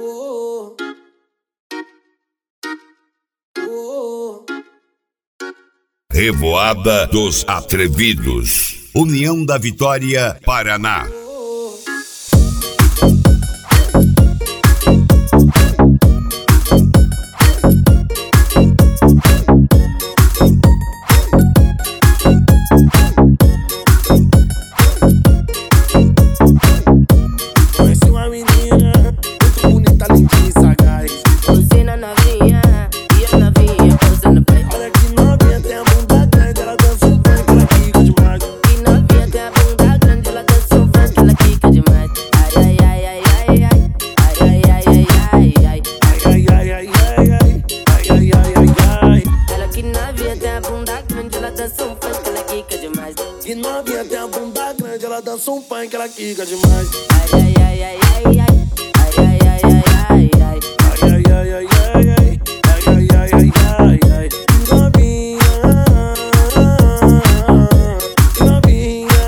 Revoada dos Atrevidos, União da Vitória, Paraná. Conheci uma menina muito bonita, lindinha e sagaz. Usei na novinha e a novinha usando pai. Olha que novinha, tem a bunda grande, ela dança um funk, ela quica demais. Que novinha tem a bunda grande, ela dança um funk, ela quica demais. Ai, ai, ai, ai, ai, ai, ai, ai, ai, ai, ai. Ai, ai, ai, ai, ai, ai, ai, ai, ai, ai. Ela que novinha tem a bunda grande, ela dança um funk, ela quica demais. Que novinha, tem a bunda grande, ela dança um funk, ela quica demais. Ai, ai, ai, ai, ai, ai, ai, ai, ai, ai, ai. Ai, ai, ai, ai, ai, ai, ai, ai, ai, ai, ai. Novinha, novinha.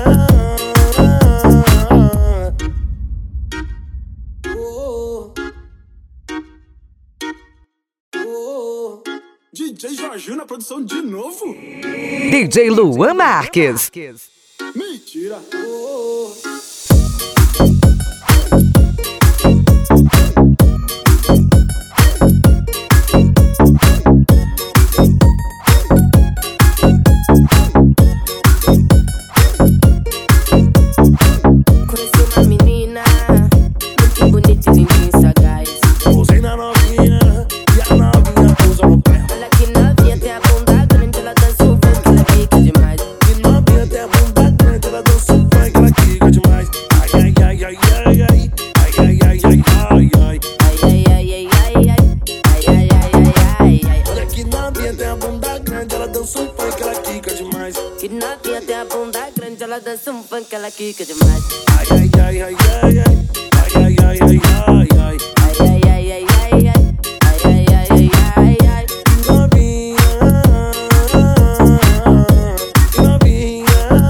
DJ Jorginho na produção de novo? DJ Luan Marques. Mentira! Conheci uma menina muito bonita, lindinha e sagaz. Usei na novinha e a novinha usa no pé. Olha que novinha tem a bunda grande, ela dança um funk, ela quica demais. Que novinha, tem a bunda grande, ela dança um funk, ela quica demais. Ai, ai, ai, ai, ai, ai, ai, ai, ai, ai, ai, ai. Ai, ai, ai, ai, ai, ai, ai, ai, ai, ai, ai. Olha que novinha, tem a bunda grande, ela dança um funk, ela quica demais. Que novinha tem a bunda grande, ela dança um funk, ela quica demais. Ai, ai, ai, ai, ai, ai, ai, ai, ai, ai, ai, ai. Ai, ai, ai, ai, ai, ai, ai, ai, ai, ai, ai. Novinha, novinha.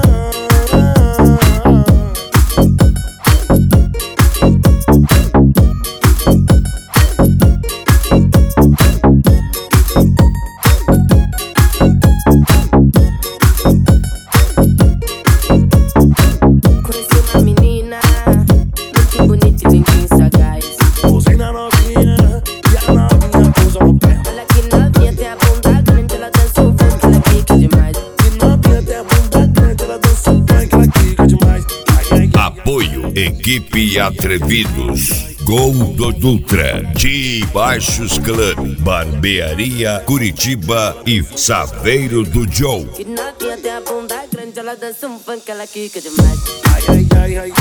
Conheci uma menina muito bonita, lindinha e sagaz. Usei na novinha e a novinha usa no pé. Olha que novinha tem a bunda grande, ela dança um funk, ela quica demais. Que novinha, tem a bunda grande, ela dança um funk, ela quica demais. Ai, ai, ai. Apoio Equipe Atrevidos, Gol do Dutra, de Baixos Club, Barbearia Curitiba e Saveiro do Joe. Que novinha tem a bunda grande, ela dança um funk, ela quica demais. Ai, ai, ai, ai,